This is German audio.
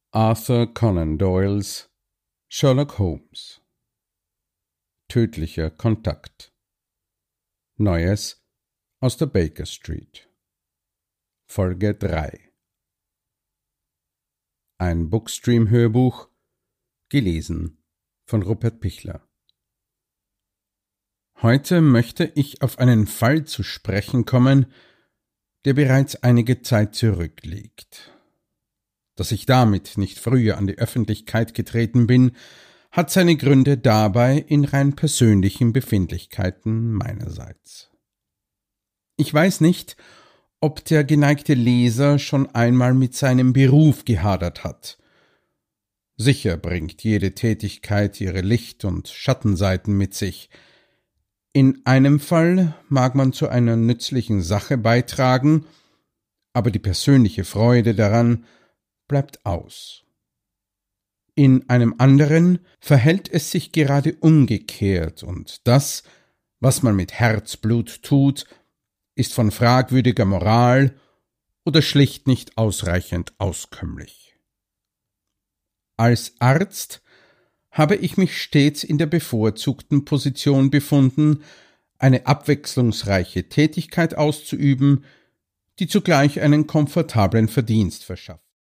Arthur Conan Doyles Sherlock Holmes. Tödlicher Kontakt. Neues aus der Baker Street. Folge 3. Ein Bookstream-Hörbuch, gelesen von Rupert Pichler. Heute möchte ich auf einen Fall zu sprechen kommen, der bereits einige Zeit zurückliegt. Dass ich damit nicht früher an die Öffentlichkeit getreten bin, hat seine Gründe dabei in rein persönlichen Befindlichkeiten meinerseits. Ich weiß nicht, ob der geneigte Leser schon einmal mit seinem Beruf gehadert hat. Sicher bringt jede Tätigkeit ihre Licht- und Schattenseiten mit sich. In einem Fall mag man zu einer nützlichen Sache beitragen, aber die persönliche Freude daran bleibt aus. In einem anderen verhält es sich gerade umgekehrt, und das, was man mit Herzblut tut, ist von fragwürdiger Moral oder schlicht nicht ausreichend auskömmlich. Als Arzt habe ich mich stets in der bevorzugten Position befunden, eine abwechslungsreiche Tätigkeit auszuüben, die zugleich einen komfortablen Verdienst verschafft.